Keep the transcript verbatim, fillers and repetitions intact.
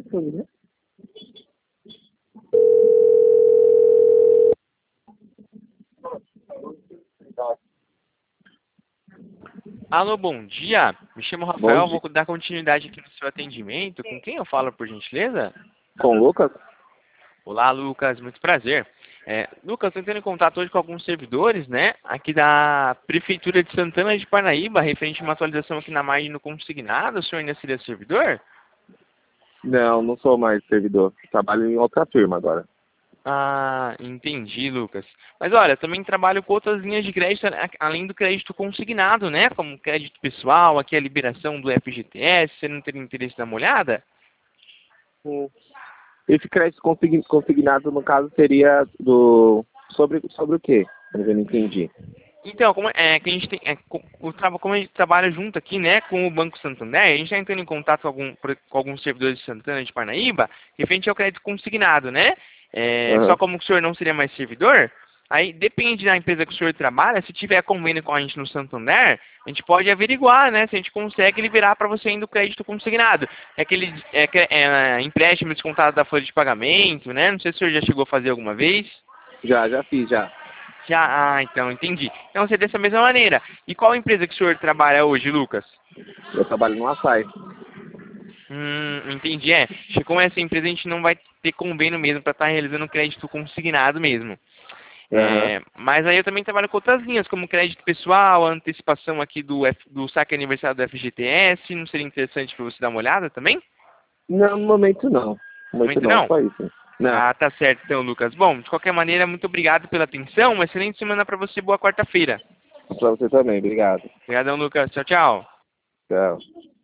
tudo, né? Alô, bom dia. Me chamo Bom Rafael, dia. vou dar continuidade aqui no seu atendimento. Com quem eu falo, por gentileza? Com o Lucas? Olá, Lucas, muito prazer. É, Lucas, estou entrando em contato hoje com alguns servidores, né, aqui da Prefeitura de Santana de Parnaíba, referente a uma atualização aqui na margem no consignado. O senhor ainda seria servidor? Não, não sou mais servidor. Trabalho em outra firma agora. Ah, entendi, Lucas. Mas olha, também trabalho com outras linhas de crédito, a- além do crédito consignado, né, como crédito pessoal, aqui a liberação do F G T S. Você não teria interesse em dar uma olhada? Hum. Esse crédito consign- consignado, no caso, seria do... Sobre, sobre o quê? Eu não entendi. Então, como é que a gente tem, é, co- o traba- como a gente trabalha junto aqui, né, com o Banco Santander, a gente está entrando em contato com, algum, por- com alguns servidores de Santana de Parnaíba, referente ao crédito consignado, né? É, só Aham. como o senhor não seria mais servidor, aí depende da empresa que o senhor trabalha, se tiver convênio com a gente no Santander, a gente pode averiguar, né, se a gente consegue liberar para você ainda o crédito consignado. É aquele é, cre- é, empréstimo descontado da folha de pagamento, né? Não sei se o senhor já chegou a fazer alguma vez. Já, já fiz, já. Já, ah, então, entendi. Então, você dessa mesma maneira. E qual empresa que o senhor trabalha hoje, Lucas? Eu trabalho no açaí. Hum, entendi. É, acho que com essa empresa a gente não vai ter convênio mesmo para estar realizando crédito consignado mesmo. Aham. É, mas aí eu também trabalho com outras linhas, como crédito pessoal, a antecipação aqui do, F- do saque aniversário do F G T S. Não seria interessante para você dar uma olhada também? Não, no momento não. No No momento momento não, não? só isso. Não. Ah, tá certo então, Lucas. Bom, de qualquer maneira, muito obrigado pela atenção. Uma excelente semana para você. Boa quarta-feira. Pra você também, obrigado. Obrigadão, Lucas. Tchau, tchau. Tchau.